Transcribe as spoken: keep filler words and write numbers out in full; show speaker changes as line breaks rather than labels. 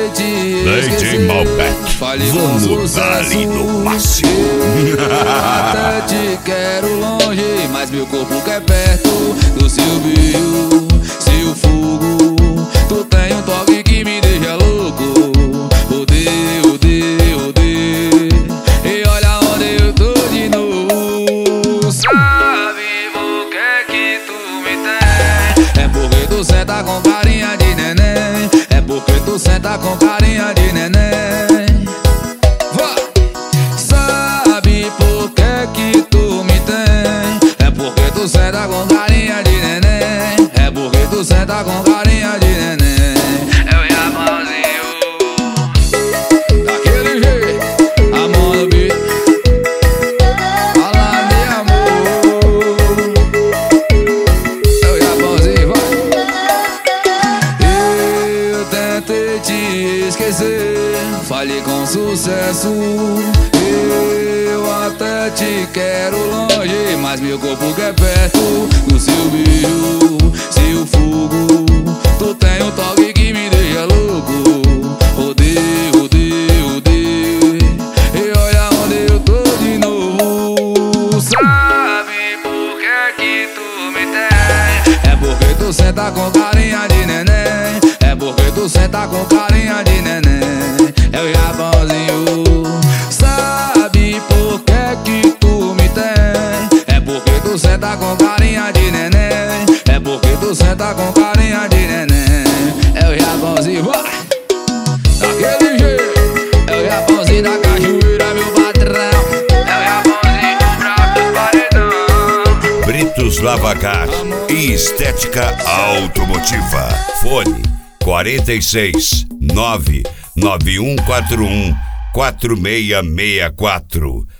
te
D J
esquecer.
Malbec,
Fale com
vamos
sucesso.
dar-lhe no máximo.
Até te quero longe, mas meu corpo quer perto do seu beijo, seu fogo. Tu tem um toque que me deixa louco. Odeio, odeio, odeio. E olha onde eu tô de novo. Sabe por que que tu me tem? É porque tu senta com carinha de neném. É porque tu senta com carinha de neném. Vai! Sabe por que que tu me tem? É porque tu senta com carinha de neném. É porque tu senta com carinha de neném. Eu e a mãozinho daquele jeito, a mão no beat. Fala de amor. Eu e a mãozinho, vai. Eu tentei te esquecer, falei com sucesso. Eu até te quero longe, mas meu corpo quer perto do seu beijo, seu fogo. Tu tem um toque que me deixa louco. Odeio, odeio, odeio. E olha onde eu tô de novo. Sabe por que que tu me tem? É porque tu senta com carinha de neném. É porque tu senta com carinha de neném. É o Japãozinho. Sabe por que que tu me tem? É porque tu senta com carinha de neném. É porque tu senta com carinha de neném. É o Japãozinho, vai! Daquele jeito. É o Japãozinho da cajueira, meu patrão. É o Japãozinho bravo do paredão.
Britos Lavacar e Estética Automotiva. Fone quarenta e seis, nove nove um quatro um, quatro seis seis quatro.